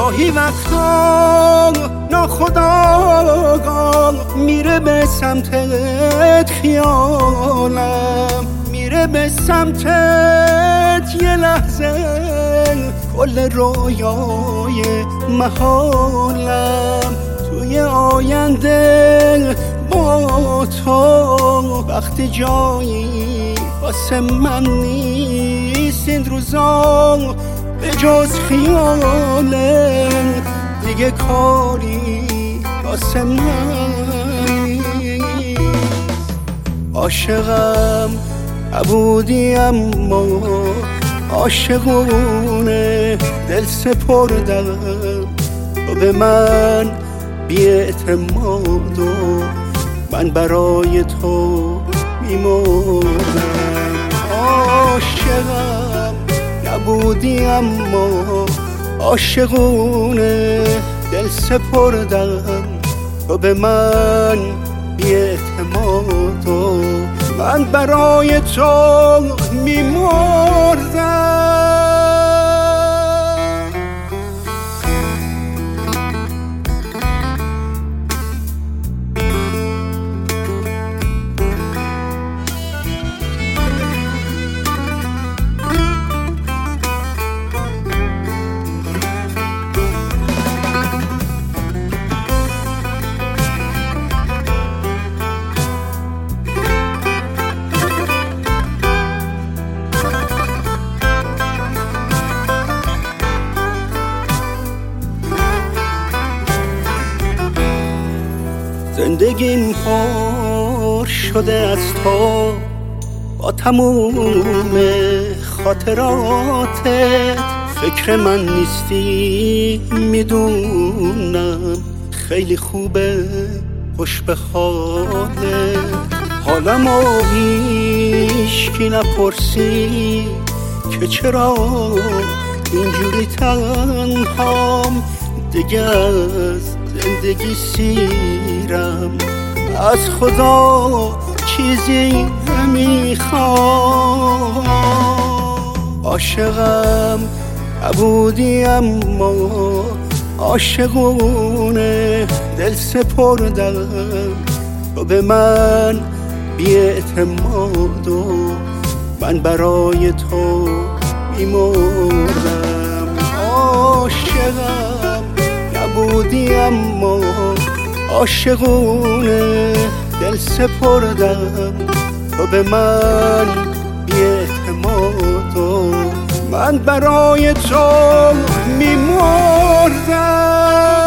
گاهی وقتا ناخودآگاه میره به سمتت خیالم، میره به سمتت یه لحظه کل رویای محالم. توی آینده با تو وقتی جایی واسه من نیست، این روزا به جز خیاله دیگه کاری واسه من نیست. عاشقم نبودی اما عاشقونه دل سپردم، تو به من بی‌اعتماد و من برای تو میمردم. عاشقم نبودی اما عاشقونه دل سپردم، تو به من بی‌اعتماد و من برای تو میمردم. زندگیم پر شده از تو با تموم خاطراتت، فکر من نیستی میدونم، خیلی خوبه خوش به حالمو هیچکی نپرسی که چرا اینجوری تنهام، دیگه از زندگی سیرم، از خدا چیزی نمیخوام. عاشقم نبودی اما عاشقونه دل سپردم، تو به من بی‌اعتماد و من برای تو میمردم. عاشقم نبودی اما عاشقونه دل سپردم، تو به من بی‌اعتماد و من برای تو میمردم.